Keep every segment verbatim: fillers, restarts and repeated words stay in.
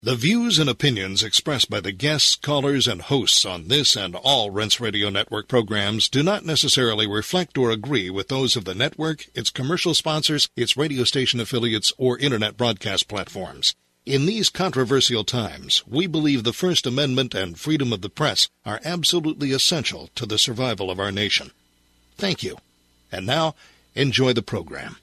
The views and opinions expressed by the guests, callers, and hosts on this and all Rense Radio Network programs do not necessarily reflect or agree with those of the network, its commercial sponsors, its radio station affiliates, or Internet broadcast platforms. In these controversial times, we believe the First Amendment and freedom of the press are absolutely essential to the survival of our nation. Thank you. And now, enjoy the program.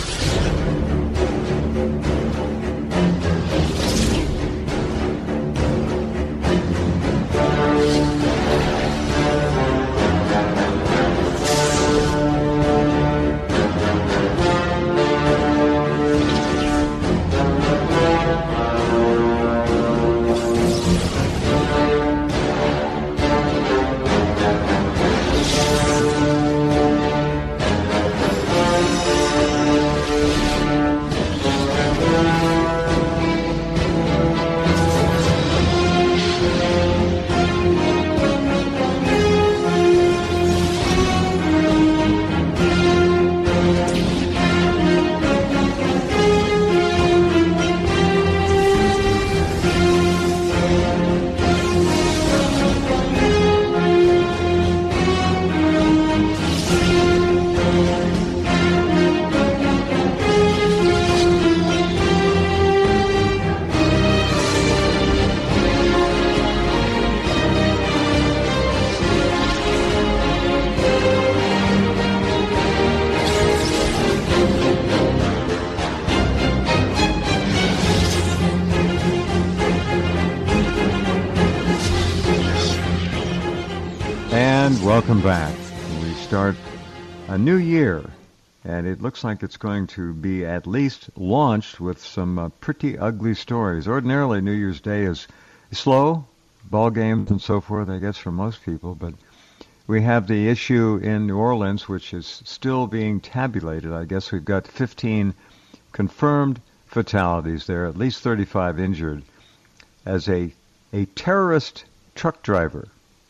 Welcome back. We start a new year, and it looks like it's going to be at least launched with some uh, pretty ugly stories. Ordinarily, New Year's Day is slow, ball games and so forth, I guess, for most people, but we have the issue in New Orleans, which is still being tabulated. I guess we've got fifteen confirmed fatalities there, at least thirty-five injured, as a, a terrorist truck driver,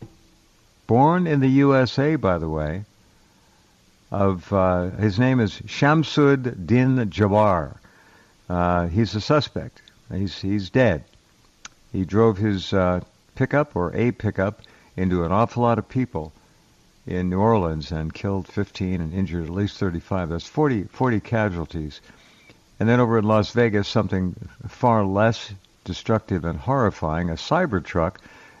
born in the U S A, by the way, of uh, his name is Shamsud Din Jabbar. Uh, he's a suspect. He's he's dead. He drove his uh, pickup, or a pickup, into an awful lot of people in New Orleans and killed fifteen and injured at least thirty-five. That's forty, forty casualties. And then over in Las Vegas, something far less destructive and horrifying, a Cybertruck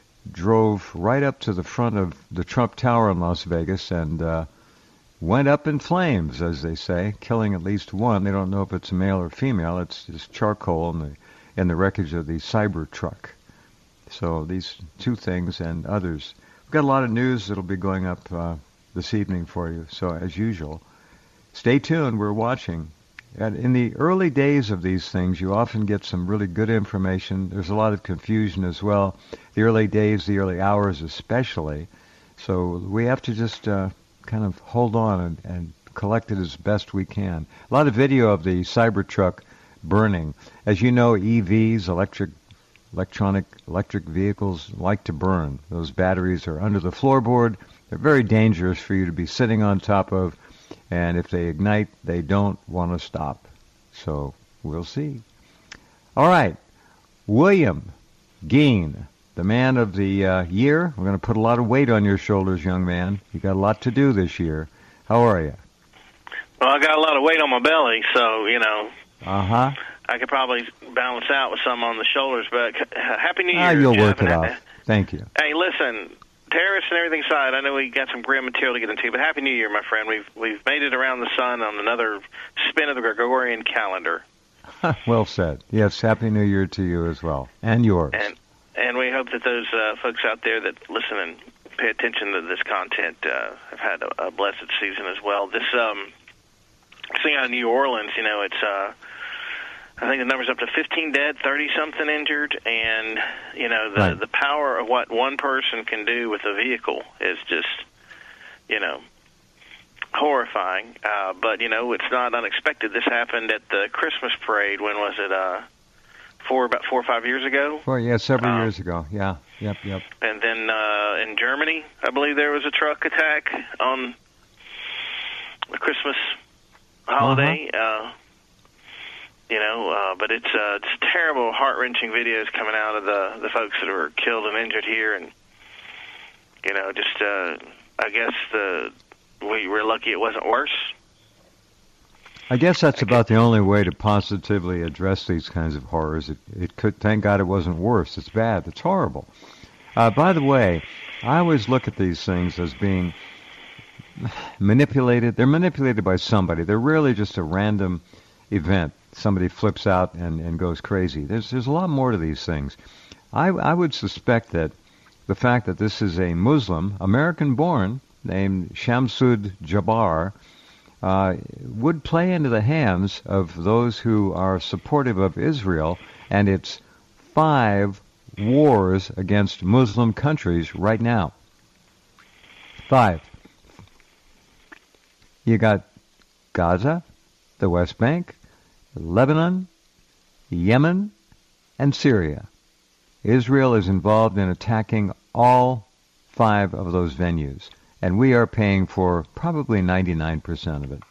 drove right up to the front of the Trump Tower in Las Vegas and uh, went up in flames, as they say, killing at least one. They don't know if it's a male or female. It's just charcoal in the in the wreckage of the Cybertruck. So these two things and others. We've got a lot of news that'll be going up uh, this evening for you. So as usual, stay tuned. We're watching. And in the early days of these things, you often get some really good information. There's a lot of confusion as well. The early days, the early hours especially. So we have to just uh, kind of hold on and, and collect it as best we can. A lot of video of the Cybertruck burning. As you know, E Vs, electric, electronic, electric vehicles, like to burn. Those batteries are under the floorboard. They're very dangerous for you to be sitting on top of. And if they ignite, they don't want to stop. So we'll see. All right. William Geen, the man of the uh, year. We're going to put a lot of weight on your shoulders, young man. You got a lot to do this year. How are you? Well, I got a lot of weight on my belly, so, you know. Uh-huh. I could probably balance out with some on the shoulders, but Happy New Year. Ah, you'll Jeff, work it off. Thank you. Hey, listen. Terrorists and everything aside, I know we got some grim material to get into, but Happy New Year, my friend. We've we've made it around the sun on another spin of the Gregorian calendar. Well said. Yes, Happy New Year to you as well, and yours. And and we hope that those uh, folks out there that listen and pay attention to this content uh, have had a, a blessed season as well. This um, thing out of New Orleans, you know, it's... Uh, I think the number's up to fifteen dead, thirty-something injured, and, you know, the, right. the power of what one person can do with a vehicle is just, you know, horrifying. Uh, but, you know, it's not unexpected. This happened at the Christmas parade. When was it? Uh, four, about four or five years ago? Four, yeah, several um, years ago. Yeah, yep, yep. And then uh, in Germany, I believe there was a truck attack on the Christmas holiday. Uh-huh. Uh You know, uh, but it's uh, it's terrible, heart-wrenching videos coming out of the the folks that were killed and injured here, and you know, just uh, I guess the we were lucky it wasn't worse. I guess that's about the only way to positively address these kinds of horrors. It, it could, thank God it wasn't worse. It's bad. It's horrible. Uh, by the way, I always look at these things as being manipulated. They're manipulated by somebody. They're rarely just a random event. Somebody flips out and, and goes crazy. There's there's a lot more to these things. I, I would suspect that the fact that this is a Muslim, American-born, named Shamsud Jabbar, uh, would play into the hands of those who are supportive of Israel and its five wars against Muslim countries right now. Five. You got Gaza, the West Bank, Lebanon, Yemen, and Syria. Israel is involved in attacking all five of those venues, and we are paying for probably ninety-nine percent of it.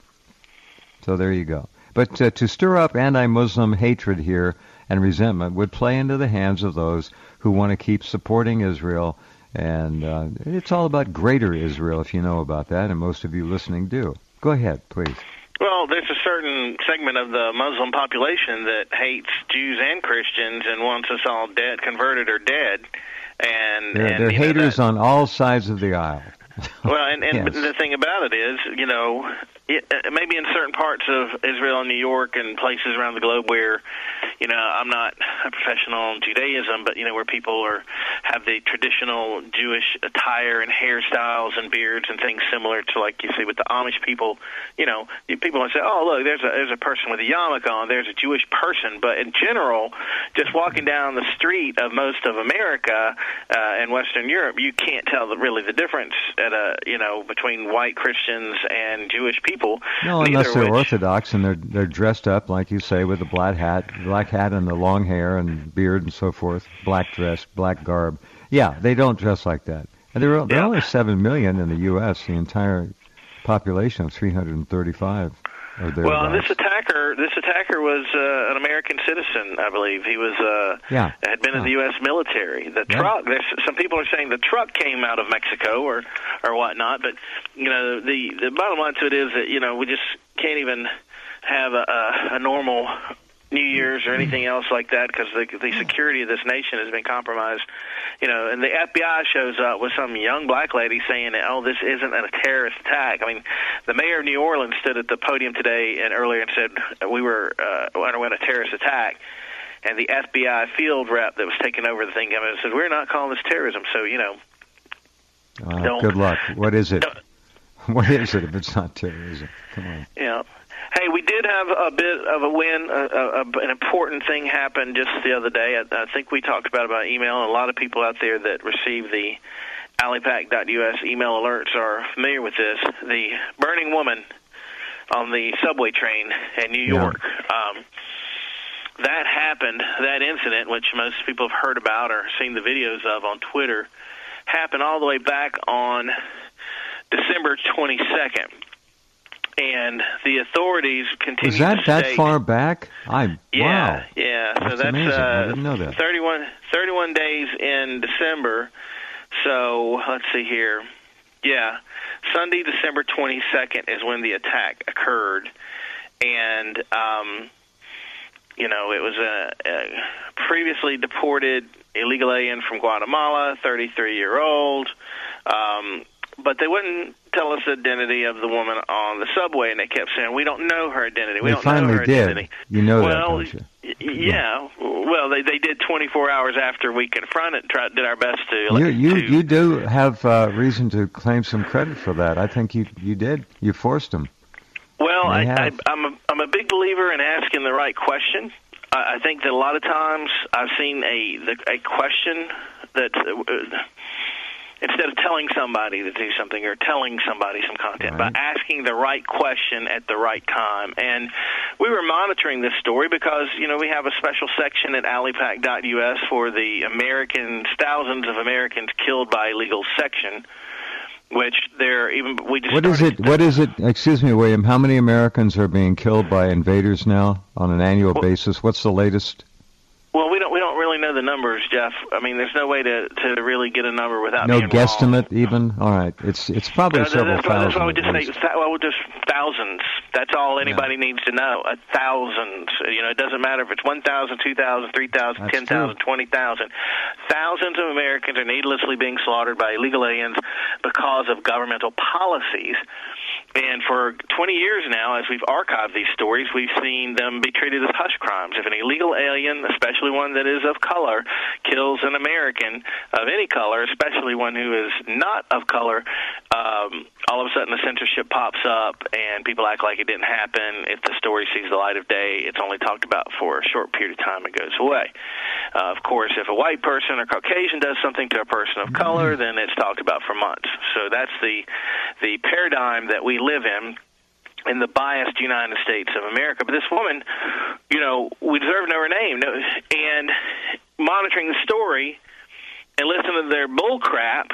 So there you go. But uh, to stir up anti-Muslim hatred here and resentment would play into the hands of those who want to keep supporting Israel, and uh, it's all about greater Israel, if you know about that, and most of you listening do. Go ahead, please. Well, there's a certain segment of the Muslim population that hates Jews and Christians and wants us all dead, converted or dead. And They're, and, they're you know, haters that, on all sides of the aisle. Well, and, and Yes. the thing about it is, you know, it, maybe in certain parts of Israel and New York and places around the globe where, you know, I'm not a professional in Judaism, but, you know, where people are have the traditional Jewish attire and hairstyles and beards and things similar to, like you see with the Amish people, you know, people might say, oh, look, there's a, there's a person with a yarmulke on, there's a Jewish person. But in general, just walking down the street of most of America uh, and Western Europe, you can't tell the, really the difference at a, you know, between white Christians and Jewish people. No, unless they're which, Orthodox and they're they're dressed up, like you say, with the black hat, black hat and the long hair and beard and so forth, black dress, black garb. Yeah, they don't dress like that. And there are, there are Yeah. only seven million in the U S, the entire population of three hundred thirty-five. Or Well, and thereabouts. this attacker, this attacker was uh, an American citizen, I believe. He was uh, Yeah. had been in Yeah. the U S military. The Yeah. truck, there's some people are saying the truck came out of Mexico or or whatnot, but you know the the bottom line to it is that you know we just can't even have a, a, a normal New Year's or anything else like that because the, the security of this nation has been compromised. You know, and the F B I shows up with some young black lady saying, oh, this isn't a terrorist attack. I mean, the mayor of New Orleans stood at the podium today and earlier and said we were uh, underwent a terrorist attack. And the F B I field rep that was taking over the thing I said, we're not calling this terrorism. So, you know, Uh, don't- good luck. What is it? don't- What is it if it's not terrorism? Come on. you know. Hey, we did have a bit of a win. A, a, a, an important thing happened just the other day. I, I think we talked about it by email, and a lot of people out there that receive the Alipac dot U S email alerts are familiar with this. The burning woman on the subway train in New Yeah. York. Um, that happened, that incident, which most people have heard about or seen the videos of on Twitter, happened all the way back on December twenty-second. And the authorities continue Was that to that state, far back? I yeah, wow. yeah. So That's that's amazing. I uh, didn't know that. thirty-one, thirty-one days in December. So let's see here. Yeah, Sunday, December twenty-second is when the attack occurred, and um, you know it was a, a previously deported illegal alien from Guatemala, thirty-three-year-old. Um, but they wouldn't tell us the identity of the woman on the subway, and they kept saying, we don't know her identity. We They don't know finally her did. identity. You know that, well, don't you? y- yeah. Well, they they did twenty-four hours after we confronted, tried, did our best to. You you to, you do have uh, reason to claim some credit for that. I think you you did. You forced them. Well, I, They I, have. I'm a I'm a big believer in asking the right question. I, I think that a lot of times I've seen a the, a question that. Uh, Instead of telling somebody to do something or telling somebody some content, Right. by asking the right question at the right time. And we were monitoring this story because, you know, we have a special section at Alipac dot U S for the Americans, thousands of Americans killed by illegal section. which they're even we just what is it? What is it? Excuse me, William. How many Americans are being killed by invaders now on an annual well, basis? What's the latest? Well, we don't we don't really know the numbers, Jeff. I mean, there's no way to, to really get a number without no being guesstimate wrong. even. All right, it's it's probably no, several that's thousand. That's why we just say well, just thousands. That's all anybody yeah. needs to know. A thousand. You know, it doesn't matter if it's one thousand, two thousand, three thousand, ten thousand, twenty thousand. Thousands of Americans are needlessly being slaughtered by illegal aliens because of governmental policies. And for twenty years now, as we've archived these stories, we've seen them be treated as hush crimes. If an illegal alien, especially one that is of color, kills an American of any color, especially one who is not of color, um, all of a sudden the censorship pops up and people act like it didn't happen. If the story sees the light of day, it's only talked about for a short period of time and goes away. Uh, of course, if a white person or Caucasian does something to a person of color, then it's talked about for months. So that's the the paradigm that we live in in the biased United States of America. But this woman, you know, we deserve to know her name. No, and monitoring the story and listening to their bull crap,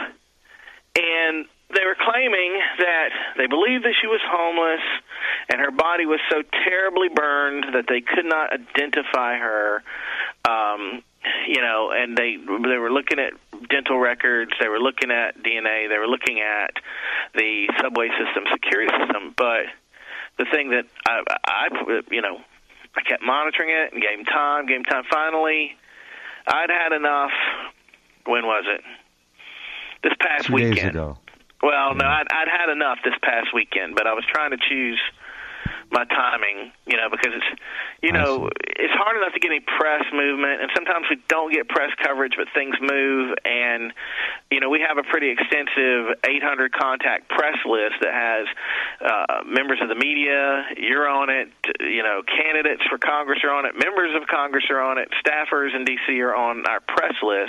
and they were claiming that they believed that she was homeless and her body was so terribly burned that they could not identify her. Um, you know, and they they were looking at dental records, they were looking at D N A, they were looking at the subway system, security system. But the thing that I, I you know, I kept monitoring it and gave him time, gave him time. Finally, I'd had enough. When was it? This past Two weekend. days ago. Well, yeah. no, I'd, I'd had enough this past weekend, but I was trying to choose my timing, you know, because it's, you know, it's hard enough to get any press movement, and sometimes we don't get press coverage, but things move, and, you know, we have a pretty extensive eight hundred contact press list that has uh, members of the media, you're on it, you know, candidates for Congress are on it, members of Congress are on it, staffers in D C are on our press list,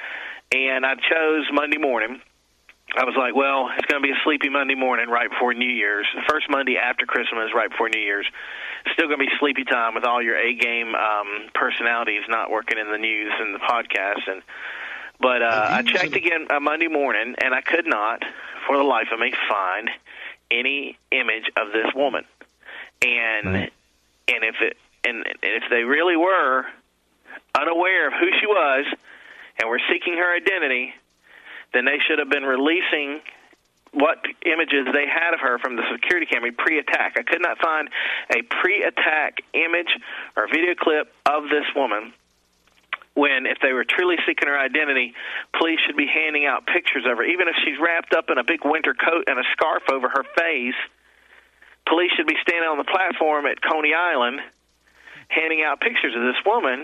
and I chose Monday morning. I was like, well, it's going to be a sleepy Monday morning right before New Year's. The first Monday after Christmas, right before New Year's. Still going to be sleepy time with all your A-game um, personalities not working in the news and the podcast. And But uh, I checked again uh, Monday morning, and I could not, for the life of me, find any image of this woman. And right. and if it and if they really were unaware of who she was and were seeking her identity, then they should have been releasing what images they had of her from the security camera pre-attack. I could not find a pre-attack image or video clip of this woman when, if they were truly seeking her identity, police should be handing out pictures of her. Even if she's wrapped up in a big winter coat and a scarf over her face, police should be standing on the platform at Coney Island handing out pictures of this woman,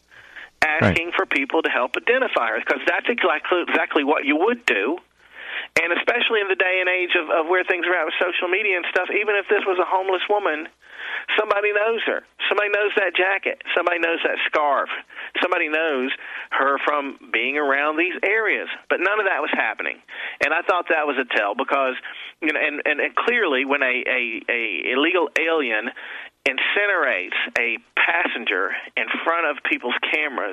asking right. for people to help identify her, because that's exactly exactly what you would do. And especially in the day and age of, of where things are at with social media and stuff, even if this was a homeless woman, somebody knows her. Somebody knows that jacket. Somebody knows that scarf. Somebody knows her from being around these areas. But none of that was happening. And I thought that was a tell, because, you know, and, and, and clearly when a, a, a illegal alien incinerates a passenger in front of people's cameras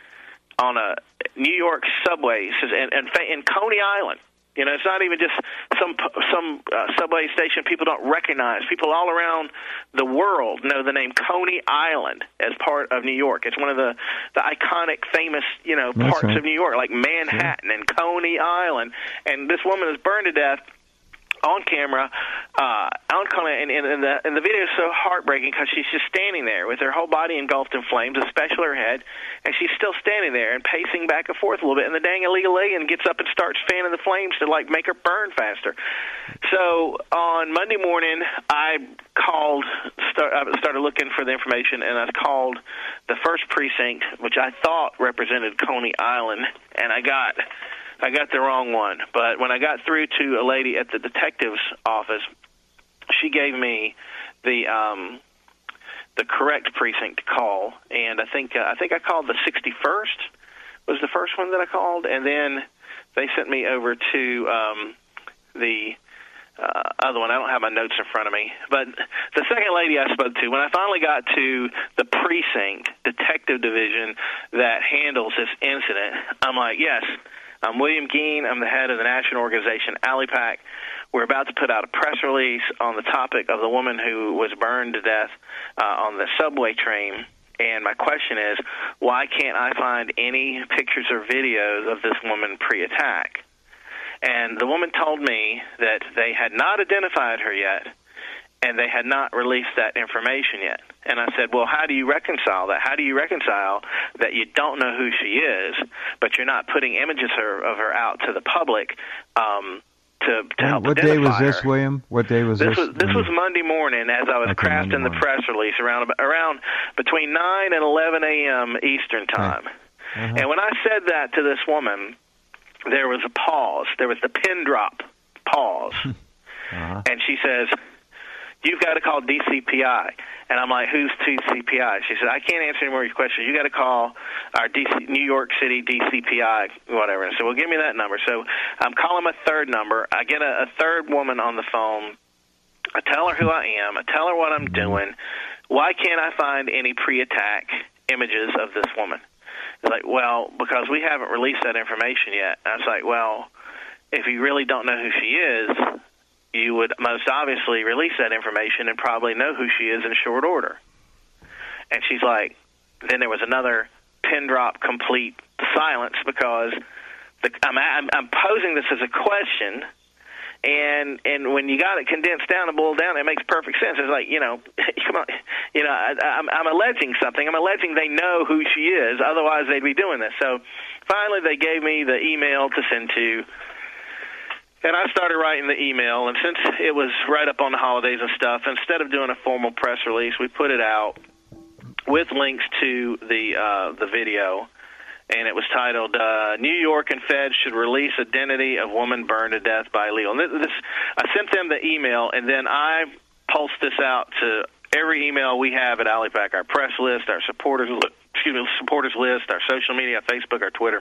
on a New York subway, and in Coney Island. You know, it's not even just some some uh, subway station people don't recognize. People all around the world know the name Coney Island as part of New York. It's one of the, the iconic, famous, you know, That's parts right. of New York, like Manhattan yeah. and Coney Island. And this woman is burned to death on camera, uh, on camera, and, and, and, the, and the video is so heartbreaking because she's just standing there with her whole body engulfed in flames, especially her head, and she's still standing there and pacing back and forth a little bit, and the dang illegal alien gets up and starts fanning the flames to, like, make her burn faster. So on Monday morning, I called, start, I started looking for the information, and I called the first precinct, which I thought represented Coney Island, and I got... I got the wrong one, but when I got through to a lady at the detective's office, she gave me the um, the correct precinct to call, and I think uh, I think I called the sixty-first was the first one that I called, and then they sent me over to um, the uh, other one. I don't have my notes in front of me, but the second lady I spoke to, when I finally got to the precinct detective division that handles this incident, I'm like, yes, I'm William Geen. I'm the head of the national organization ALIPAC. We're about to put out a press release on the topic of the woman who was burned to death uh, on the subway train. And my question is, why can't I find any pictures or videos of this woman pre-attack? And the woman told me that they had not identified her yet, and they had not released that information yet. And I said, well, how do you reconcile that? How do you reconcile that you don't know who she is, but you're not putting images of her, of her out to the public um, to, to help what identify her? What day was this, William? What day was this? This was, this was Monday morning as I was okay, crafting the press release around around between nine and eleven a.m. Eastern time. Okay. Uh-huh. And when I said that to this woman, there was a pause. There was the pin drop pause. uh-huh. And she says, you've got to call D C P I. And I'm like, who's D C P I? She said, I can't answer any more of your questions. You got to call our D C, New York City D C P I, whatever. And so, well, give me that number. So I'm calling a third number. I get a, a third woman on the phone. I tell her who I am. I tell her what I'm doing. Why can't I find any pre-attack images of this woman? It's like, well, because we haven't released that information yet. I was like, well, if you really don't know who she is, you would most obviously release that information and probably know who she is in short order. And she's like, then there was another pin drop complete silence because the, I'm, I'm, I'm posing this as a question, and and when you got it condensed down and boiled down, it makes perfect sense. It's like, you know, come on, you know, I, I'm, I'm alleging something. I'm alleging they know who she is. Otherwise, they'd be doing this. So finally, they gave me the email to send to, and I started writing the email. And since it was right up on the holidays and stuff, instead of doing a formal press release, we put it out with links to the uh, the video. And it was titled, uh, New York and Feds Should Release Identity of Woman Burned to Death by Illegal. And this, I sent them the email, and then I pulsed this out to every email we have at ALIPAC, our press list, our supporters, excuse me, supporters list, our social media, Facebook, our Twitter.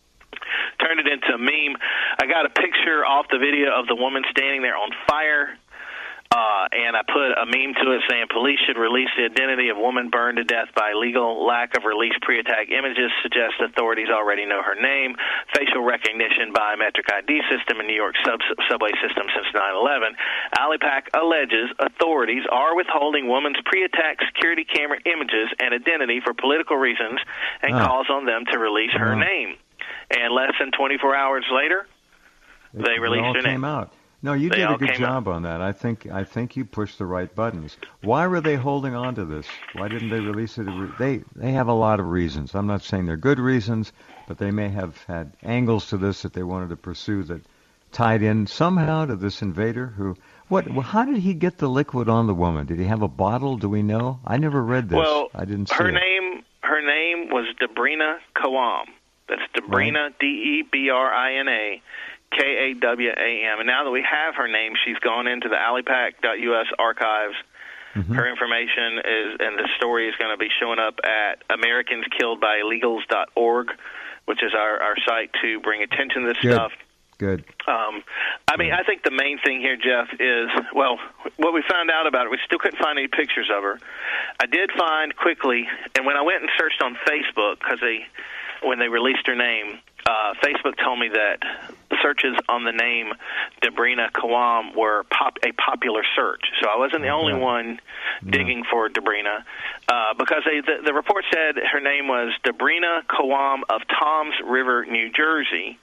Turned it into a meme. I got a picture off the video of the woman standing there on fire. Uh, and I put a meme to it saying police should release the identity of woman burned to death by illegal. Lack of release pre-attack images suggests authorities already know her name. Facial recognition biometric I D system in New York sub- subway system since nine eleven. ALIPAC alleges authorities are withholding woman's pre-attack security camera images and identity for political reasons and oh. calls on them to release her oh. name. And less than twenty-four hours later, it, they released all her name. Came out. No, you they did a good job out. on that. I think I think you pushed the right buttons. Why were they holding on to this? Why didn't they release it? They they have a lot of reasons. I'm not saying they're good reasons, but they may have had angles to this that they wanted to pursue that tied in somehow to this invader who. What? Well, how did he get the liquid on the woman? Did he have a bottle? Do we know? I never read this. Well, I didn't see her it. name her name was Debrina Kawam. That's Debrina, right. D E B R I N A. K A W A M. And now that we have her name, she's gone into the alipac dot U S archives. Mm-hmm. Her information is, and the story is going to be showing up at americans killed by illegals dot org, which is our, our site to bring attention to this Good. stuff. Good. Um, I mean, I think the main thing here, Jeff, is, well, what we found out about her, we still couldn't find any pictures of her. I did find quickly, and when I went and searched on Facebook, because they, when they released her name, uh, Facebook told me that searches on the name Debrina Kawam were pop, a popular search. So I wasn't the only yeah. one digging yeah. for Debrina, uh, because they, the, the report said her name was Debrina Kawam of Toms River, New Jersey.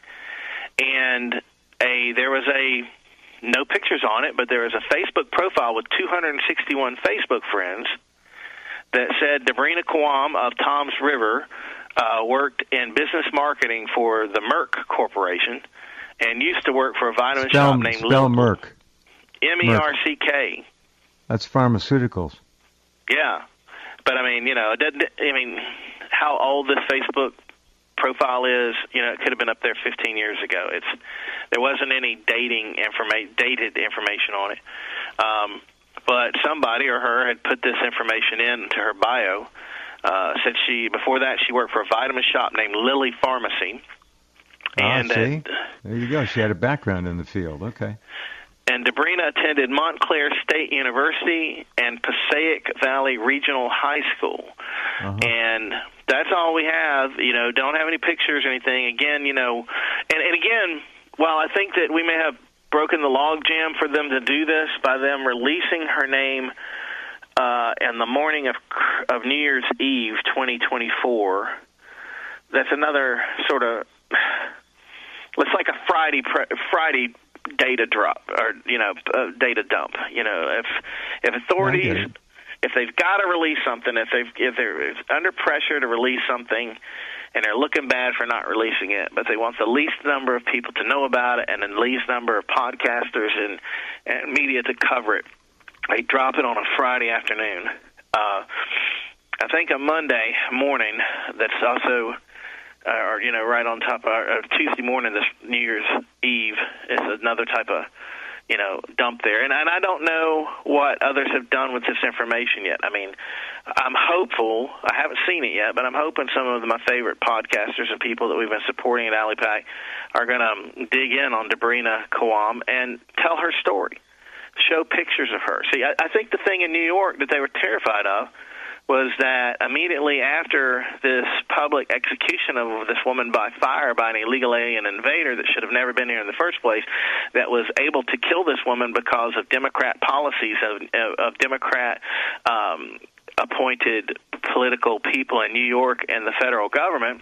And a there was a, no pictures on it, but there was a Facebook profile with two hundred sixty-one Facebook friends that said Debrina Kawam of Toms River uh, worked in business marketing for the Merck Corporation and used to work for a vitamin spell, shop named spell Lil- Merck. M E R C K. That's pharmaceuticals. Yeah. But, I mean, you know, it doesn't, I mean, how old this Facebook profile is, you know, it could have been up there fifteen years ago. It's there wasn't any dating informa- dated information on it, um, but somebody or her had put this information into her bio. Uh, said she before that she worked for a vitamin shop named Lilly Pharmacy. And ah, see, uh, there you go. She had a background in the field. Okay. And Debrina attended Montclair State University and Passaic Valley Regional High School. Uh-huh. And That's all we have. You know, don't have any pictures or anything. Again, you know, and, and again, while I think that we may have broken the logjam for them to do this by them releasing her name uh, in the morning of of New Year's Eve, twenty twenty-four, that's another sort of, it's like a Friday Friday data drop, or you know, uh, data dump. You know, if if authorities, if they've got to release something, if they've if they're under pressure to release something, and they're looking bad for not releasing it, but they want the least number of people to know about it and the least number of podcasters and, and media to cover it, they drop it on a Friday afternoon. Uh, I think a Monday morning that's also, uh, or, you know, right on top of uh, Tuesday morning, this New Year's Eve is another type of, you know, dump there. And, and I don't know what others have done with this information yet. I mean, I'm hopeful. I haven't seen it yet, but I'm hoping some of my favorite podcasters and people that we've been supporting at AlleyPack are going to dig in on Debrina Quam and tell her story, show pictures of her. See, I, I think the thing in New York that they were terrified of was that immediately after this public execution of this woman by fire by an illegal alien invader that should have never been here in the first place, that was able to kill this woman because of Democrat policies, of, of Democrat um, appointed political people in New York and the federal government,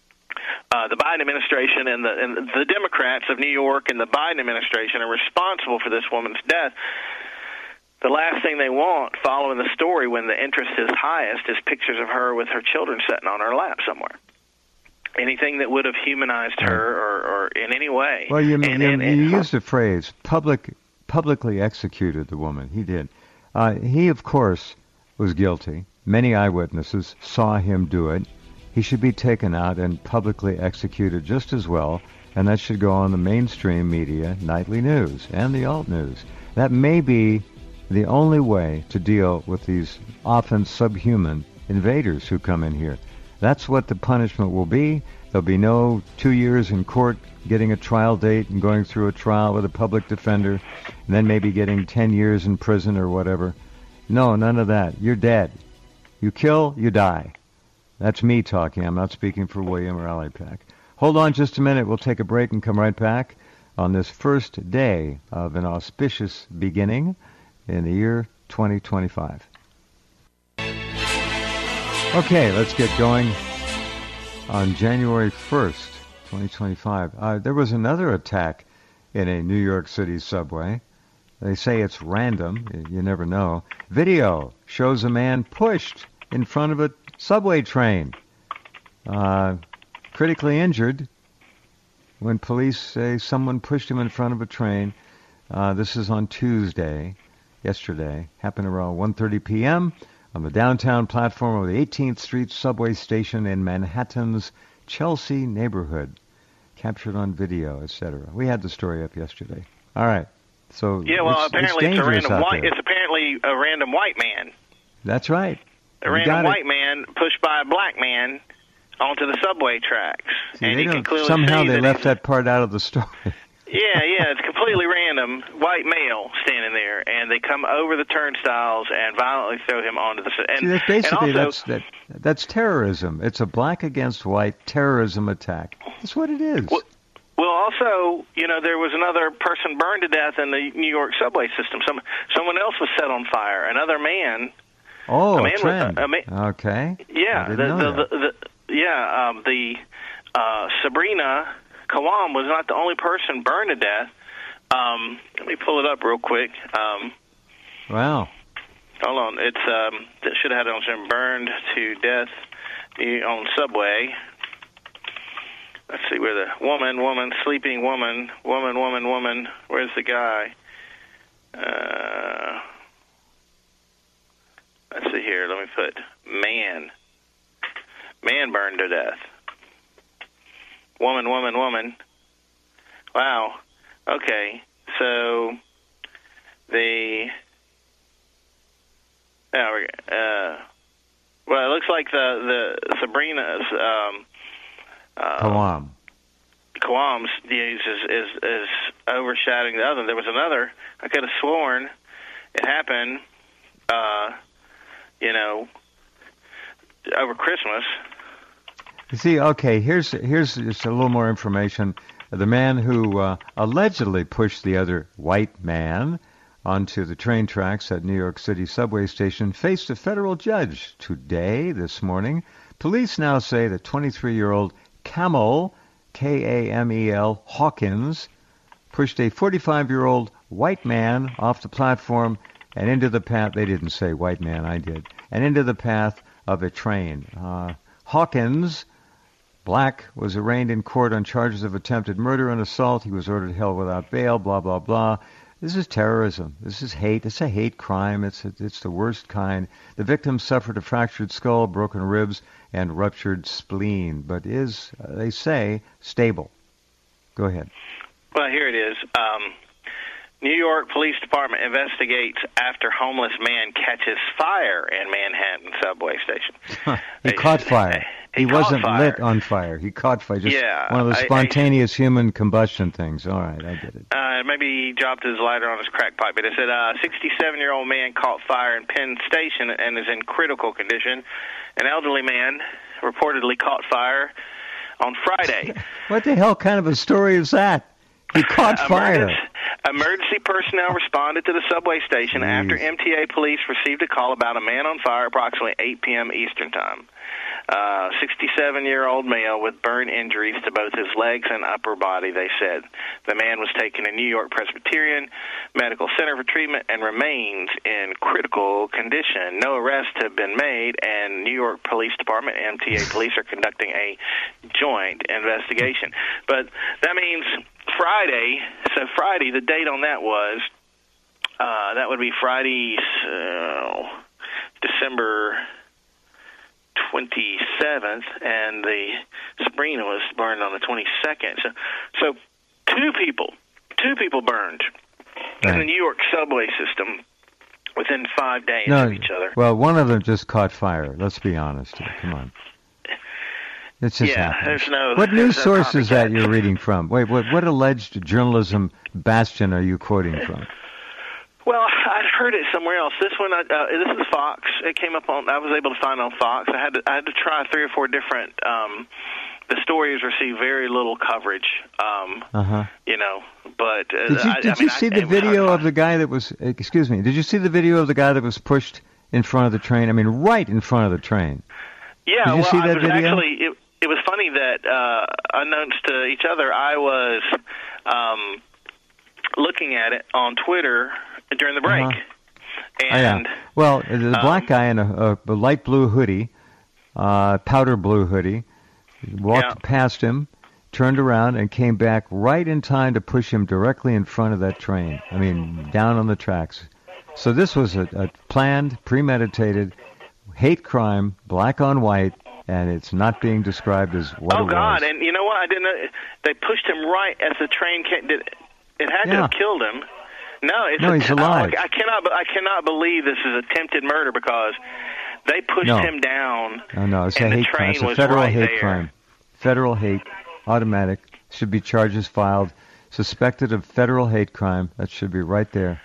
uh, the Biden administration and the, and the Democrats of New York and the Biden administration are responsible for this woman's death. The last thing they want, following the story when the interest is highest, is pictures of her with her children sitting on her lap somewhere. Anything that would have humanized her or, or in any way. Well, you, and, you, and, you and, used the phrase, public, publicly executed the woman. He did. Uh, he, of course, was guilty. Many eyewitnesses saw him do it. He should be taken out and publicly executed just as well, and that should go on the mainstream media, nightly news, and the alt news. That may be the only way to deal with these often subhuman invaders who come in here. That's what the punishment will be. There'll be no two years in court getting a trial date and going through a trial with a public defender, and then maybe getting ten years in prison or whatever. No, none of that. You're dead. You kill, you die. That's me talking. I'm not speaking for William or AlleyPack. Hold on just a minute. We'll take a break and come right back on this first day of an auspicious beginning in the year twenty twenty-five. Okay, let's get going. On January first, twenty twenty-five, uh, there was another attack in a New York City subway. They say it's random. You never know. Video shows a man pushed in front of a subway train, uh, critically injured when police say someone pushed him in front of a train. Uh, this is on Tuesday. Yesterday, happened around one thirty p.m. on the downtown platform of the eighteenth Street subway station in Manhattan's Chelsea neighborhood. Captured on video, et cetera. We had the story up yesterday. All right. So yeah, well, it's, apparently it's, it's a random white. There. It's apparently a random white man. That's right. A you random white man pushed by a black man onto the subway tracks, See, and they he can clearly somehow see they that left that part out of the story. Yeah, yeah, it's completely random. White male standing there, and they come over the turnstiles and violently throw him onto the. And, See, that's basically and also, that's that, that's terrorism. It's a black against white terrorism attack. That's what it is. Well, well, also, you know, there was another person burned to death in the New York subway system. Some someone else was set on fire. Another man. Oh, a man a trend. Was, a, a man, okay. Yeah, the, the, the, the yeah um, the uh, Sabrina Kawam was not the only person burned to death. Um, let me pull it up real quick. Um, wow. Hold on. It's um, it should have had it on some burned to death on subway. Let's see where the woman, woman, sleeping woman, woman, woman, woman. Where's the guy? Uh, let's see here. Let me put man. Man burned to death. Woman, woman, woman. Wow. Okay. So the oh, uh, well, it looks like the the Sabrina's um, uh, Kawam. Kawam's is, is is overshadowing the other. There was another. I could have sworn it happened. Uh, you know, over Christmas. You see, okay, here's here's just a little more information. The man who uh, allegedly pushed the other white man onto the train tracks at New York City subway station faced a federal judge today, this morning. Police now say that twenty-three-year-old Kamel, K A M E L, Hawkins, pushed a forty-five-year-old white man off the platform and into the path. They didn't say white man, I did. And into the path of a train. Uh, Hawkins, black, was arraigned in court on charges of attempted murder and assault. He was ordered held without bail, blah, blah, blah. This is terrorism. This is hate. It's a hate crime. It's a, it's the worst kind. The victim suffered a fractured skull, broken ribs, and ruptured spleen, but is, uh, they say, stable. Go ahead. Well, here it is. Um, New York Police Department investigates after homeless man catches fire in Manhattan subway station. he they, caught fire. He, he wasn't fire. lit on fire. He caught fire. Just yeah, one of the spontaneous I, I, human combustion things. All right, I get it. Uh, maybe he dropped his lighter on his crack pipe. But it said a uh, sixty-seven-year-old man caught fire in Penn Station and is in critical condition. An elderly man reportedly caught fire on Friday. What the hell kind of a story is that? He caught uh, fire. Emergency, emergency personnel responded to the subway station Jeez. after M T A police received a call about a man on fire approximately eight p.m. Eastern Time. Uh, sixty-seven-year-old male with burn injuries to both his legs and upper body, they said. The man was taken to New York Presbyterian Medical Center for treatment and remains in critical condition. No arrests have been made, and New York Police Department and M T A police are conducting a joint investigation. But that means Friday, so Friday, the date on that was, uh, that would be Friday, uh, December twenty-seventh, and the Sabrina was burned on the twenty-second. So, so two people, two people burned right. in the New York subway system within five days no, of each other. Well, one of them just caught fire. Let's be honest here. Come on. It's just yeah, happening. there's no. What news no source is that copycat. you're reading from? Wait, what, what alleged journalism bastion are you quoting from? Well, I'd heard it somewhere else. This one, I, uh, this is Fox. It came up on. I was able to find on Fox. I had to, I had to try three or four different. Um, the stories received very little coverage. Um, uh-huh. You know, but uh, did you, I, did I you mean, see I, the video of the guy that was? Excuse me. Did you see the video of the guy that was pushed in front of the train? I mean, right in front of the train. Yeah. Did you well, see that I was video? actually. It, it was funny that, uh, unknowns to each other, I was um, looking at it on Twitter during the break. Uh-huh. And, oh, yeah. Well, the um, black guy in a, a light blue hoodie, uh, powder blue hoodie, walked yeah. past him, turned around, and came back right in time to push him directly in front of that train. I mean, down on the tracks. So this was a, a planned, premeditated hate crime, black on white, and it's not being described as what oh, it was. Oh, God, and you know what? I didn't know. They pushed him right as the train came. Did, it had yeah. to have killed him. No, it's no, a, he's alive. I, I cannot. I cannot believe this is attempted murder because they pushed no. him down. No, no, it's a and hate the crime. train It's a was federal right hate there. crime. Federal hate, automatic. Should be charges filed. Suspected of federal hate crime. That should be right there.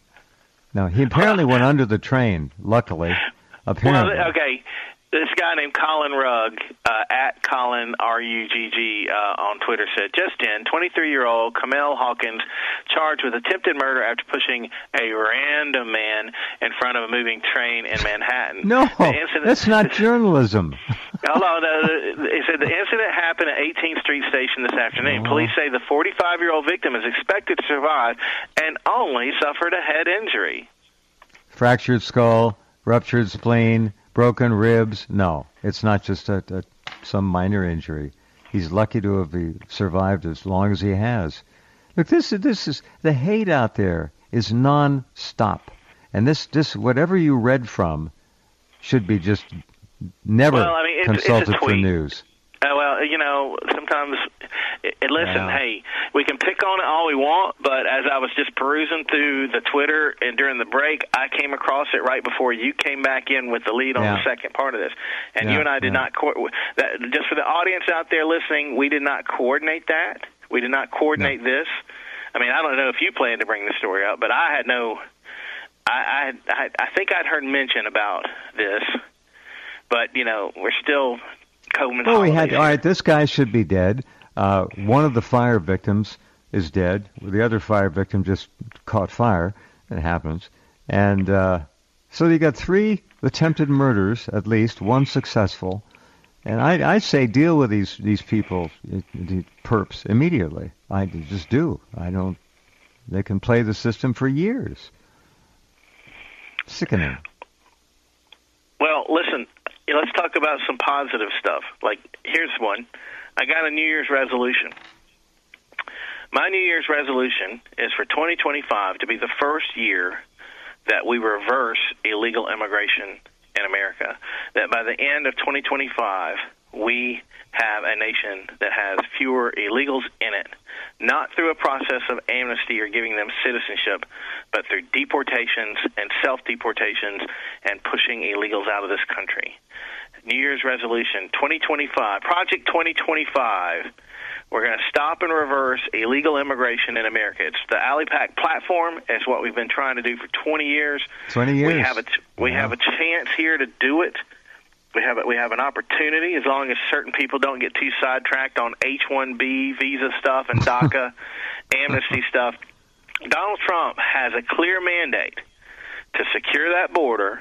Now he apparently went under the train. Luckily, apparently. Well, okay. This guy named Colin Rugg, uh, at Colin R U G G uh, on Twitter, said, just in, twenty-three-year-old Kamel Hawkins charged with attempted murder after pushing a random man in front of a moving train in Manhattan. No, incident, that's not journalism. Hold on. Uh, he said the incident happened at eighteenth Street Station this afternoon. Oh. Police say the forty-five-year-old victim is expected to survive and only suffered a head injury. Fractured skull, ruptured spleen, broken ribs. No, it's not just a, a, some minor injury. He's lucky to have survived as long as he has. Look, this, this is the hate out there is non-stop. And this, this, whatever you read from should be just never well, I mean, it's, consulted it's a tweet. for news. Uh, well, you know, sometimes, it, it, listen, Yeah. hey, we can pick on it all we want, but as I was just perusing through the Twitter and during the break, I came across it right before you came back in with the lead on Yeah. the second part of this. And Yeah, you and I did yeah. not, co- that, just for the audience out there listening, we did not coordinate that. We did not coordinate No. this. I mean, I don't know if you planned to bring this story up, but I had no, I, I, I, I think I'd heard mention about this, but, you know, we're still Coleman Well, we holiday had, season. all right, this guy should be dead. Uh, one of the fire victims is dead. The other fire victim just caught fire. It happens. And uh, so you got three attempted murders, at least, one successful. And I, I say deal with these, these people, these perps, immediately. I just do. I don't, they can play the system for years. Sickening. Well, listen, let's talk about some positive stuff. Like, here's one. I got a New Year's resolution. My New Year's resolution is for twenty twenty-five to be the first year that we reverse illegal immigration in America. That by the end of twenty twenty-five, we have a nation that has fewer illegals in it, not through a process of amnesty or giving them citizenship, but through deportations and self-deportations and pushing illegals out of this country. New Year's resolution, twenty twenty-five, Project twenty twenty-five, we're going to stop and reverse illegal immigration in America. It's the AliPac platform. It's what we've been trying to do for twenty years. twenty years. We have a, we wow. have a chance here to do it. We have a, we have an opportunity as long as certain people don't get too sidetracked on H one B visa stuff and DACA amnesty stuff. Donald Trump has a clear mandate to secure that border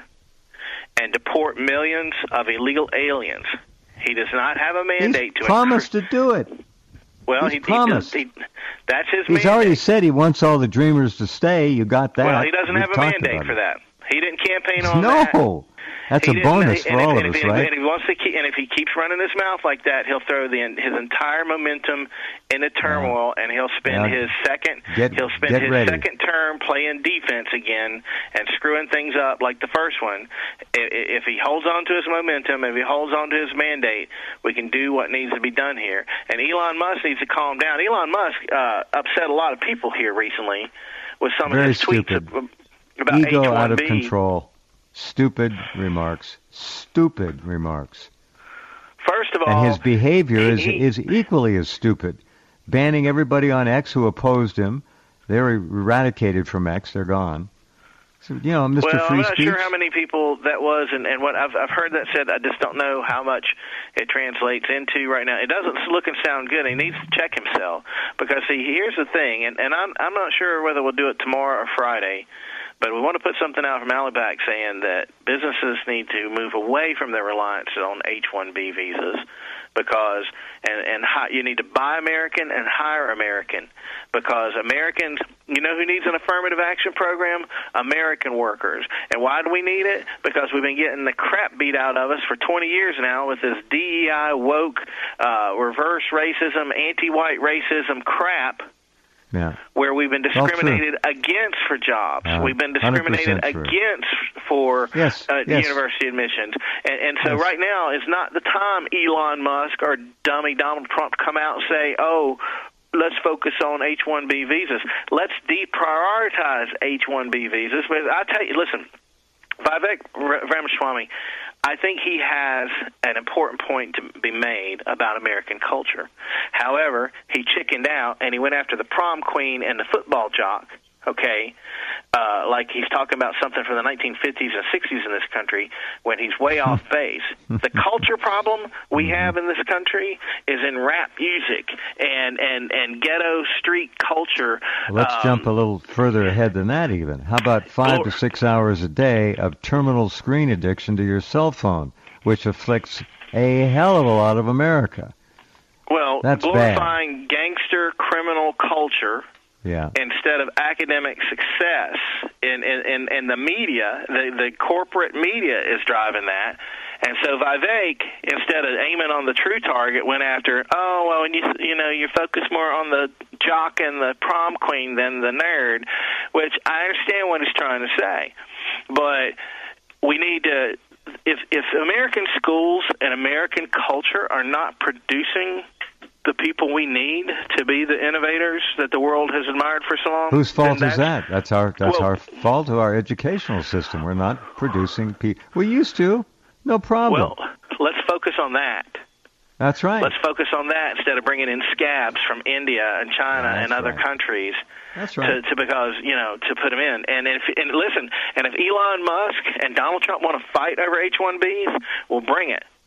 and deport millions of illegal aliens. He does not have a mandate He's to promised incre- to do it. Well, He's he, promised. He, he, that's his He's mandate. already said he wants all the dreamers to stay. You got that. Well, he doesn't We've have a talked mandate about for it. that. He didn't campaign on no. that. No. That's He a didn't- bonus and for if- all and of if, us, right? And if he wants to keep, and if he keeps running his mouth like that, he'll throw the his entire momentum into turmoil, and he'll spend Yeah. his second Get- he'll spend get his ready. second term playing defense again and screwing things up like the first one. I- i- If he holds on to his momentum, if he holds on to his mandate, we can do what needs to be done here. And Elon Musk needs to calm down. Elon Musk uh, upset a lot of people here recently with some Very of his tweets stupid. ab- about Ego H one B. out of control. Stupid remarks. Stupid remarks. First of all, And his behavior is, he- is equally as stupid. Banning everybody on X who opposed him. They're eradicated from X. They're gone. So, you know, Mister Well, Free I'm not Speech. sure how many people that was, and, and what I've, I've heard that said. I just don't know how much it translates into right now. It doesn't look and sound good. He needs to check himself because, see, here's the thing, and, and I'm, I'm not sure whether we'll do it tomorrow or Friday, but we want to put something out from AliPac saying that businesses need to move away from their reliance on H one B visas because, and, and hi, you need to buy American and hire American because Americans, you know who needs an affirmative action program? American workers. And why do we need it? Because we've been getting the crap beat out of us for twenty years now with this D E I woke, uh, reverse racism, anti-white racism crap. Yeah. Where we've been discriminated against for jobs. Uh, we've been discriminated against for yes, uh, yes. university admissions. And, and so yes. right now is not the time Elon Musk or dummy Donald Trump come out and say, oh, let's focus on H one B visas. Let's deprioritize H one B visas. But I tell you, listen, Vivek Ramaswamy, I think he has an important point to be made about American culture. However, he chickened out and he went after the prom queen and the football jock, okay, uh, like he's talking about something from the nineteen fifties and sixties in this country when he's way off base. The culture problem we have in this country is in rap music and, and, and ghetto street culture. Let's um, jump a little further ahead than that even. How about five to six hours a day of terminal screen addiction to your cell phone, which afflicts a hell of a lot of America? Well, That's glorifying gangster criminal culture Yeah. instead of academic success in, in, in, in the media, the, the corporate media is driving that. And so Vivek, instead of aiming on the true target, went after, oh, well, and you, you know, you focus more on the jock and the prom queen than the nerd, which I understand what he's trying to say. But we need to, if, if American schools and American culture are not producing the people we need to be the innovators that the world has admired for so long. Whose fault then is that? That's our that's well, our fault to our educational system. We're not producing people. We used to. No problem. Well, let's focus on that. That's right. Let's focus on that instead of bringing in scabs from India and China That's and other right. countries. That's right. To, to because you know to put them in and if and listen and if Elon Musk and Donald Trump want to fight over H one Bs, we'll bring it.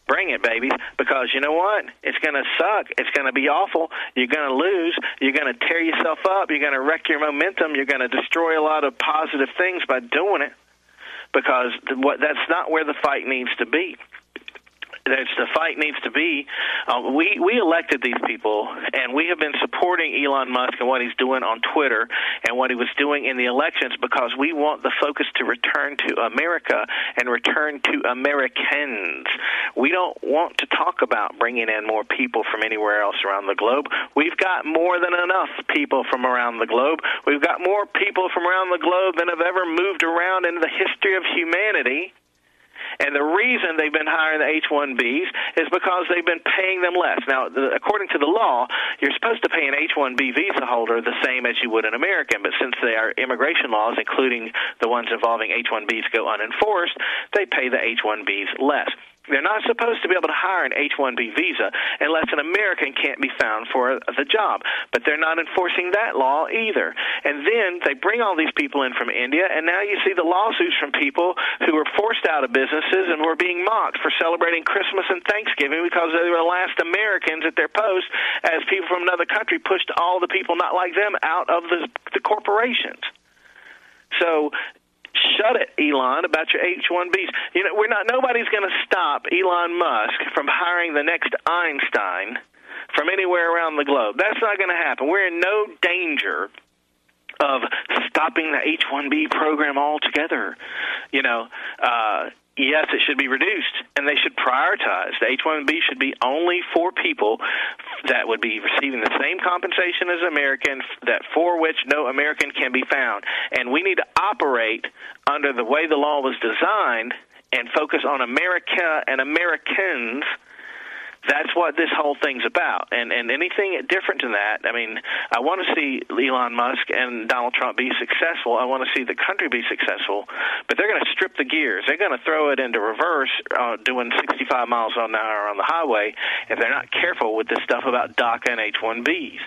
Bring it, babies, because you know what? It's going to suck. It's going to be awful. You're going to lose. You're going to tear yourself up. You're going to wreck your momentum. You're going to destroy a lot of positive things by doing it, because what that's not where the fight needs to be. There's, the fight needs to be, uh, we, we elected these people, and we have been supporting Elon Musk and what he's doing on Twitter and what he was doing in the elections, because we want the focus to return to America and return to Americans. We don't want to talk about bringing in more people from anywhere else around the globe. We've got more than enough people from around the globe. We've got more people from around the globe than have ever moved around in the history of humanity. And the reason they've been hiring the H one Bs is because they've been paying them less. Now, the, according to the law, you're supposed to pay an H one B visa holder the same as you would an American, but since they are immigration laws, including the ones involving H one Bs, go unenforced, they pay the H one Bs less. They're not supposed to be able to hire an H one B visa unless an American can't be found for the job. But they're not enforcing that law either. And then they bring all these people in from India, and now you see the lawsuits from people who were forced out of businesses and were being mocked for celebrating Christmas and Thanksgiving because they were the last Americans at their post, as people from another country pushed all the people not like them out of the, the corporations. So shut it, Elon, about your H one Bs. You know, we're not. Nobody's going to stop Elon Musk from hiring the next Einstein from anywhere around the globe. That's not going to happen. We're in no danger of stopping the H one B program altogether. You know, uh, yes, it should be reduced, and they should prioritize. The H one B should be only for people that would be receiving the same compensation as Americans, that for which no American can be found. And we need to operate under the way the law was designed and focus on America and Americans. That's what this whole thing's about. And and anything different than that, I mean, I want to see Elon Musk and Donald Trump be successful. I want to see the country be successful. But they're going to strip the gears. They're going to throw it into reverse, uh, doing sixty-five miles an hour on the highway, if they're not careful with this stuff about DACA and H one Bs.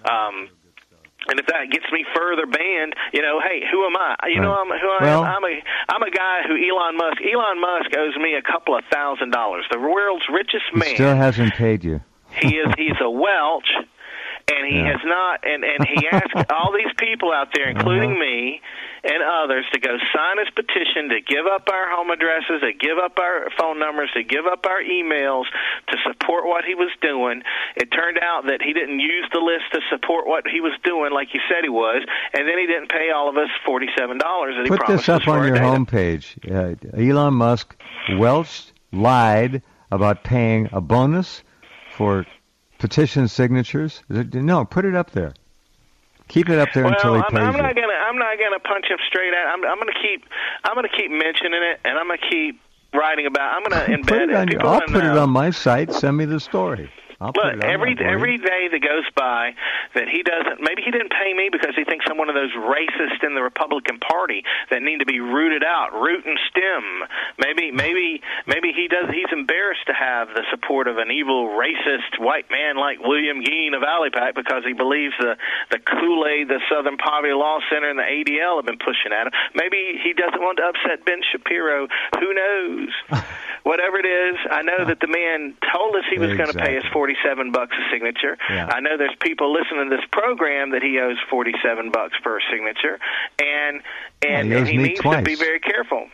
Um And if that gets me further banned, you know, hey, who am I? You know, I'm who I well, am. I'm a I'm a guy who Elon Musk. Elon Musk owes me a couple of thousand dollars. The world's richest man. He still hasn't paid you. he is. He's a Welch, and he yeah. has not. And and he asked all these people out there, including uh-huh. me and others, to go sign his petition, to give up our home addresses, to give up our phone numbers, to give up our emails, to support what he was doing. It turned out that he didn't use the list to support what he was doing like he said he was, and then he didn't pay all of us forty-seven dollars that he Put promised this up us for on your data. homepage. Uh, Elon Musk welched, lied about paying a bonus for petition signatures. No, put it up there. Keep it up there well, until he I'm, pays I'm you. not gonna. I'm not gonna punch him straight out. I'm, I'm gonna keep. I'm gonna keep mentioning it, and I'm gonna keep writing about. I'm gonna embed put it. On, people I'll in, put uh, it on my site. Send me the story. I'll put Look, it on every there for every you. day that goes by that he doesn't, maybe he didn't pay me because he thinks I'm one of those racists in the Republican Party that need to be rooted out, root and stem. Maybe maybe maybe he does. He's embarrassed to have the support of an evil racist white man like William Geen of Valley Pack because he believes the the Kool-Aid, the Southern Poverty Law Center, and the A D L have been pushing at him. Maybe he doesn't want to upset Ben Shapiro. Who knows? Whatever it is, I know that the man told us he was exactly. going to pay us forty-seven bucks a signature. Yeah. I know there's people listening to this program that he owes forty-seven bucks per signature, and and, yeah, he, and he needs twice. to be very careful.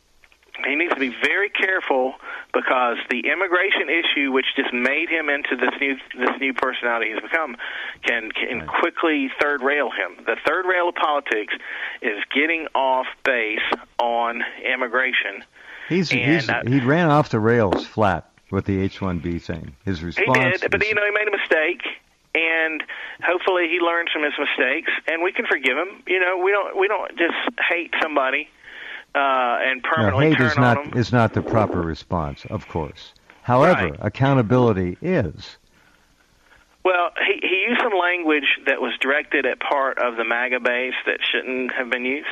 He needs to be very careful because the immigration issue, which just made him into this new this new personality he's become, can can right. quickly third rail him. The third rail of politics is getting off base on immigration. He's, and, he's uh, he ran off the rails flat with the H one B thing. His response. He did, but was, you know he made a mistake, and hopefully he learns from his mistakes, and we can forgive him. You know, we don't we don't just hate somebody uh, and permanently no, hate turn is on not them. is not the proper response, of course. However, Right. accountability is. Well, he he used some language that was directed at part of the MAGA base that shouldn't have been used.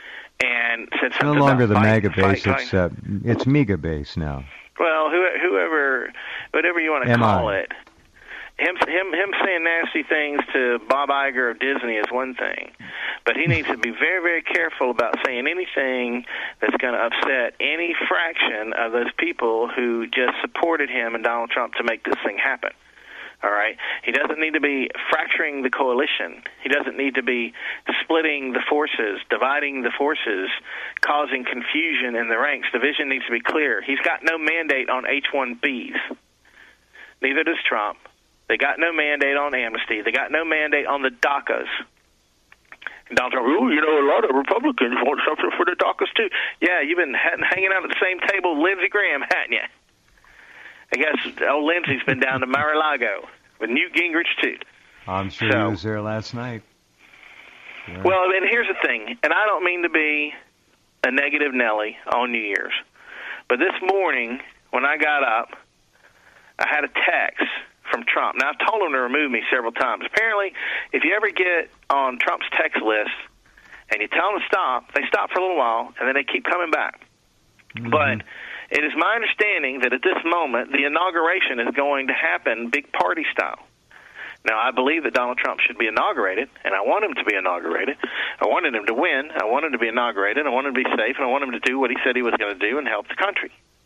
And said It's something no longer about the fight, MAGA base. fight, It's fight. uh, it's MEGA base now. Well, who, whoever, whatever you want to M I. call it, him him him saying nasty things to Bob Iger of Disney is one thing, but he needs to be very, very careful about saying anything that's going to upset any fraction of those people who just supported him and Donald Trump to make this thing happen. All right? He doesn't need to be fracturing the coalition. He doesn't need to be splitting the forces, dividing the forces, causing confusion in the ranks. The vision needs to be clear. He's got no mandate on H one Bs. Neither does Trump. They got no mandate on amnesty. They got no mandate on the DACAs. And Donald Trump, oh, you know, a lot of Republicans want something for the DACAs, too. Yeah, you've been hanging out at the same table with Lindsey Graham, hadn't you? I guess old Lindsey's been down to Mar-a-Lago with Newt Gingrich, too. I'm sure so, he was there last night. Yeah. Well, and here's the thing, and I don't mean to be a negative Nelly on New Year's, but this morning when I got up, I had a text from Trump. Now, I've told him to remove me several times. Apparently, if you ever get on Trump's text list and you tell them to stop, they stop for a little while, and then they keep coming back. Mm-hmm. But it is my understanding that at this moment, the inauguration is going to happen big party style. Now, I believe that Donald Trump should be inaugurated, and I want him to be inaugurated. I wanted him to win. I want him to be inaugurated. I want him to be safe, and I want him to do what he said he was going to do and help the country.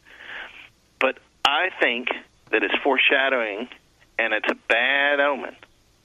But I think that it's foreshadowing, and it's a bad omen,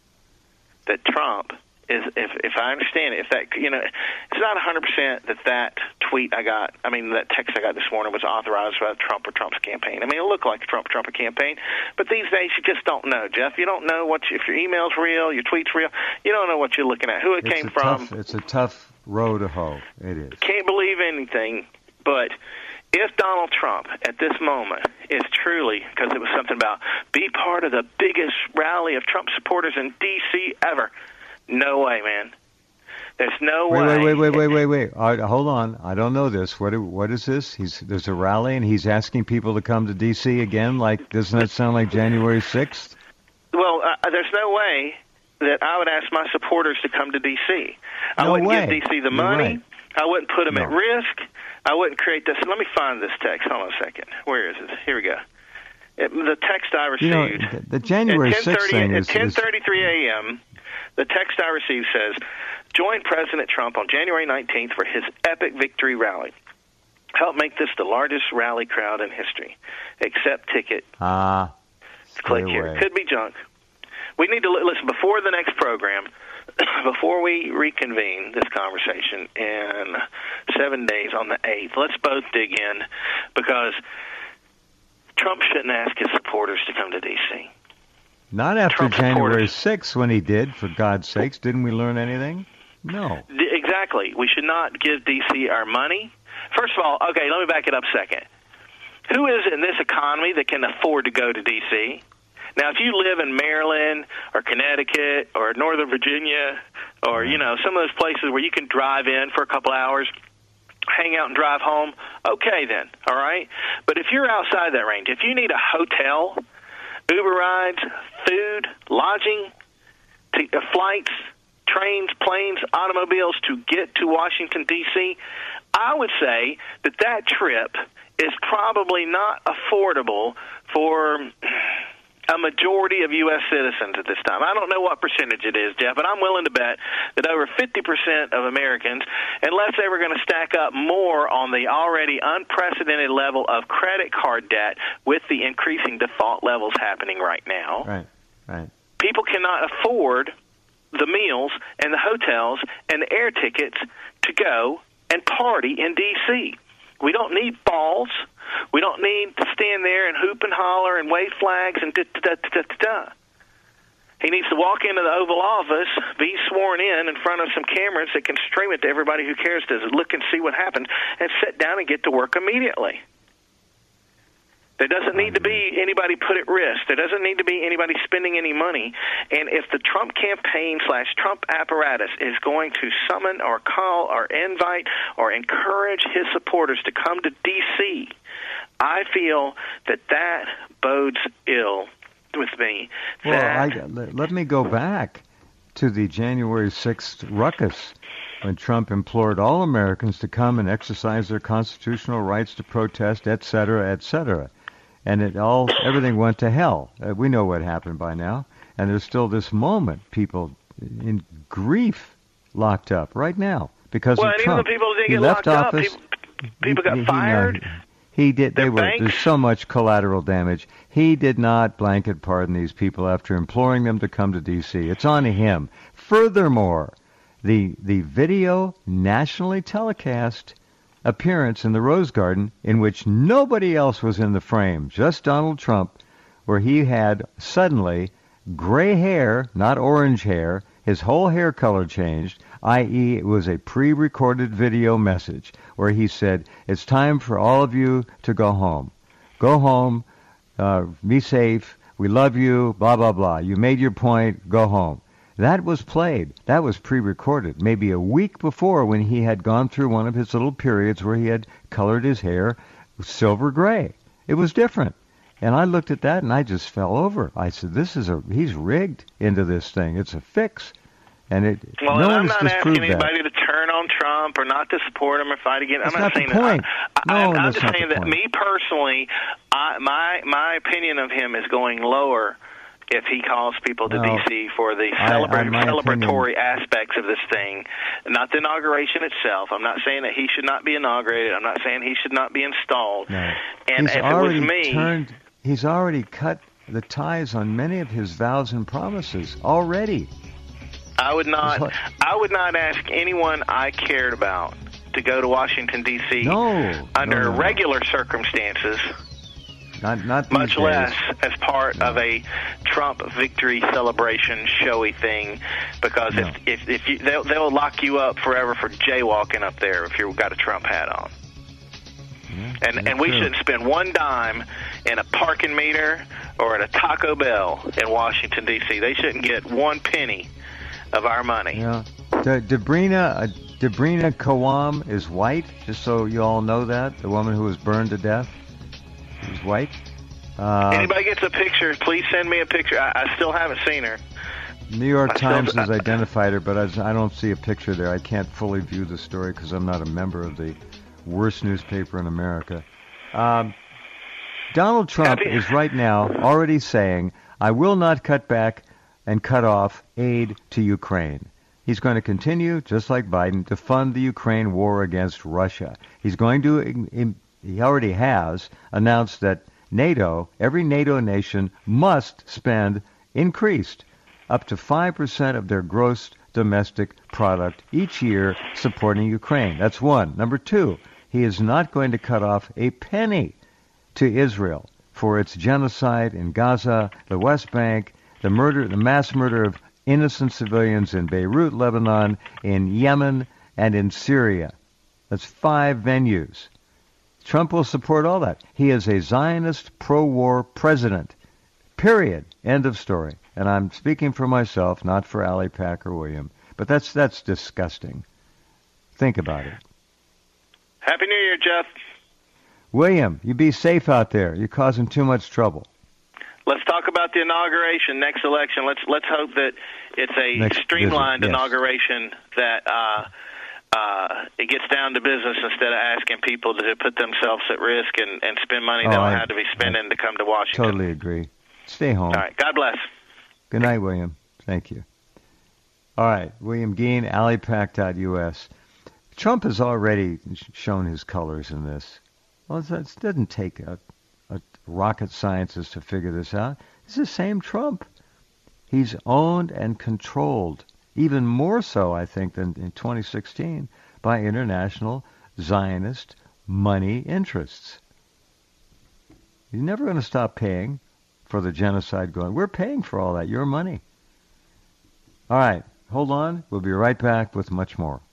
that Trump is, if if I understand it, if that, you know, it's not one hundred percent that that tweet I got, I mean, that text I got this morning was authorized by Trump or Trump's campaign. I mean, it looked like a Trump Trump campaign, but these days you just don't know, Jeff. You don't know what you, if your email's real, your tweet's real. You don't know what you're looking at, who it it's came a from. Tough, it's a tough road to hoe. It is. Can't believe anything, but if Donald Trump at this moment is truly, because it was something about be part of the biggest rally of Trump supporters in D C ever, no way, man. There's no wait, way. Wait, wait, wait, wait, wait, wait. All right, hold on. I don't know this. What what is this? He's there's a rally and he's asking people to come to D C again. Like, doesn't that sound like January sixth? Well, uh, there's no way that I would ask my supporters to come to D C. I no wouldn't way. give D C the You're money. Right. I wouldn't put them no. at risk. I wouldn't create this. Let me find this text. Hold on a second. Where is it? Here we go. It, the text I received. You know, the, the January sixth thing is... At ten thirty-three a.m., the text I received says, join President Trump on January nineteenth for his epic victory rally. Help make this the largest rally crowd in history. Accept ticket. Ah. Click here. Away. Could be junk. We need to listen before the next program, before we reconvene this conversation in seven days on the eighth. Let's both dig in, because Trump shouldn't ask his supporters to come to D C. Not after Trump January supporters. sixth when he did, for God's sakes. Didn't we learn anything? No. D- exactly. We should not give D C our money. First of all, okay, let me back it up a second. Who is it in this economy that can afford to go to D C? Now, if you live in Maryland or Connecticut or Northern Virginia or, you know, some of those places where you can drive in for a couple hours, hang out and drive home, okay then, all right? But if you're outside that range, if you need a hotel, Uber rides, food, lodging, t- uh, flights, trains, planes, automobiles to get to Washington, D C, I would say that that trip is probably not affordable for a majority of U S citizens at this time. I don't know what percentage it is, Jeff, but I'm willing to bet that over fifty percent of Americans, unless they were going to stack up more on the already unprecedented level of credit card debt with the increasing default levels happening right now, Right, right. people cannot afford the meals and the hotels and the air tickets to go and party in D C. We don't need balls. We don't need to stand there and hoop and holler and wave flags and da-da-da-da-da-da. He needs to walk into the Oval Office, be sworn in in front of some cameras that can stream it to everybody who cares to look and see what happened, and sit down and get to work immediately. There doesn't need to be anybody put at risk. There doesn't need to be anybody spending any money. And if the Trump campaign slash Trump apparatus is going to summon or call or invite or encourage his supporters to come to D C, I feel that that bodes ill with me. Well, that, I, let me go back to the January sixth ruckus, when Trump implored all Americans to come and exercise their constitutional rights to protest, et cetera, et cetera. And it all, everything went to hell. Uh, we know what happened by now. And there's still this moment, people in grief locked up right now because well, of and Trump. Even the people that he get left locked office. Up, people, people got he, fired. He, no, he did. They Their were. banks? There's so much collateral damage. He did not blanket pardon these people after imploring them to come to D C. It's on him. Furthermore, the the video nationally telecast appearance in the Rose Garden in which nobody else was in the frame, just Donald Trump, where he had suddenly gray hair, not orange hair. His whole hair color changed, that is it was a pre-recorded video message where he said, it's time for all of you to go home. Go home, uh, be safe, we love you, blah, blah, blah. You made your point, go home. That was played. That was pre-recorded, maybe a week before when he had gone through one of his little periods where he had colored his hair silver gray. It was different. And I looked at that and I just fell over. I said, "This is a he's rigged into this thing. It's a fix." And it well, no and one I'm has not disproved asking anybody that. to turn on Trump or not to support him or fight against. That's I'm not, not saying the point. that. I, No, I, I'm that's just not saying the that point. me personally, I, my my opinion of him is going lower if he calls people to Well, D C for the I- celebra- I- my celebratory opinion- aspects of this thing, not the inauguration itself. I'm not saying that he should not be inaugurated. I'm not saying he should not be installed. No. And he's if already it was me, turned. He's already cut the ties on many of his vows and promises already. I would not. What? I would not ask anyone I cared about to go to Washington D C No, under no, no, no. regular circumstances. Not not these Much days. less as part No. of a Trump victory celebration showy thing, because No. if if, if you, they'll they'll lock you up forever for jaywalking up there if you've got a Trump hat on. Yeah, And that's and we true. shouldn't spend one dime in a parking meter or at a Taco Bell in Washington D C. They shouldn't get one penny of our money. Yeah. De- Debrina, uh, Debrina Kawam is white, just so you all know that. The woman who was burned to death is white. Uh, Anybody gets a picture, please send me a picture. I, I still haven't seen her. New York I still- Times has identified her, but I, I don't see a picture there. I can't fully view the story because I'm not a member of the worst newspaper in America. Um, Donald Trump Happy- is right now already saying, I will not cut back and cut off aid to Ukraine. He's going to continue, just like Biden, to fund the Ukraine war against Russia. He's going to, he already has, announced that NATO, every NATO nation, must spend increased up to five percent of their gross domestic product each year supporting Ukraine. That's one. Number two, he is not going to cut off a penny to Israel for its genocide in Gaza, the West Bank, the murder, the mass murder of innocent civilians in Beirut, Lebanon, in Yemen, and in Syria. That's five venues. Trump will support all that. He is a Zionist pro-war president. Period. End of story. And I'm speaking for myself, not for Ali Pack or William. But that's that's disgusting. Think about it. Happy New Year, Jeff. William, you be safe out there. You're causing too much trouble. Let's talk about the inauguration next election. Let's let's hope that it's a Next streamlined visit, yes. inauguration, that uh, uh, it gets down to business instead of asking people to put themselves at risk and, and spend money Oh, they don't I- have to be spending I to come to Washington. Totally agree. Stay home. All right. God bless. Good night, William. Thank you. All right, William Geen, alipac dot U S. Trump has already shown his colors in this. Well, it doesn't take a, a rocket scientist to figure this out. It's the same Trump. He's owned and controlled, even more so, I think, than in twenty sixteen, by international Zionist money interests. You're never going to stop paying for the genocide going. We're paying for all that. Your money. All right. Hold on. We'll be right back with much more.